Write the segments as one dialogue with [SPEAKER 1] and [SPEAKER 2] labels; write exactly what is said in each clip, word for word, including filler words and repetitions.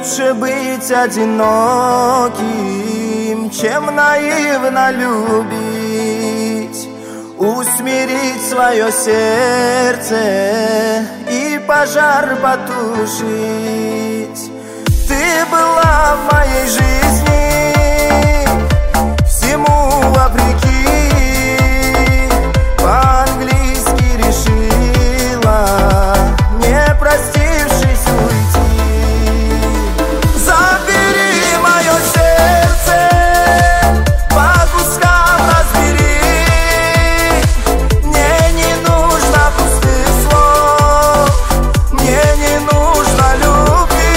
[SPEAKER 1] Лучше быть одиноким, чем наивно любить, усмирить свое сердце и пожар потушить. Ты была в моей жизни, всему вопреки, по-английски решила, не простившись, уйти. Забери мое сердце, по кускам разбери, мне не нужно пустых слов, мне не нужно любви,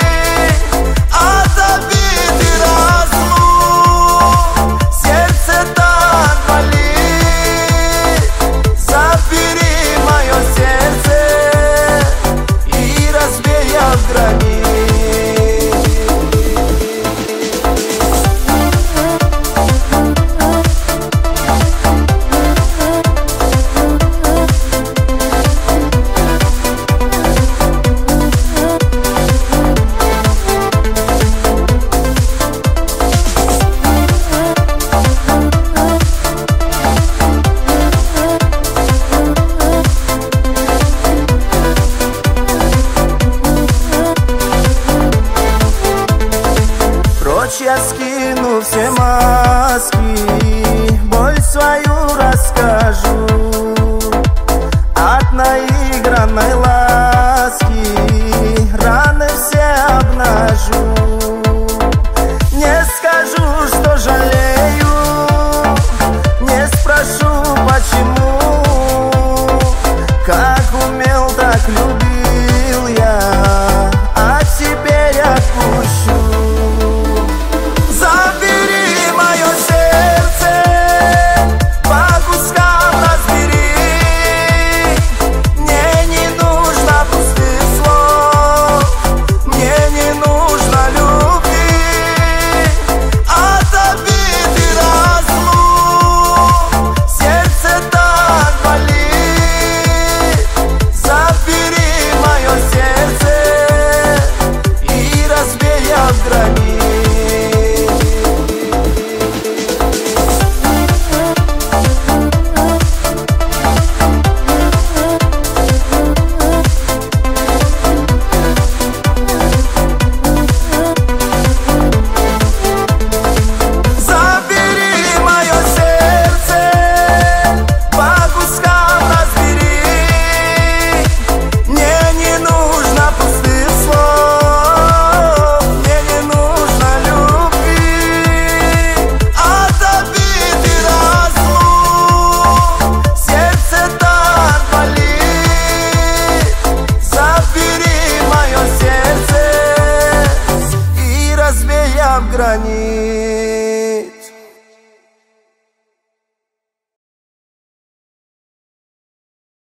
[SPEAKER 1] от обид и разлук сердце так болит. Забери мое сердце и разбей в грани. Я скину все маски, боль свою расскажу, от наигранной ласки раны все обнажу. Не скажу, что жалею, не спрошу, почему, как умел, так любил я, а теперь отпущу. Грани.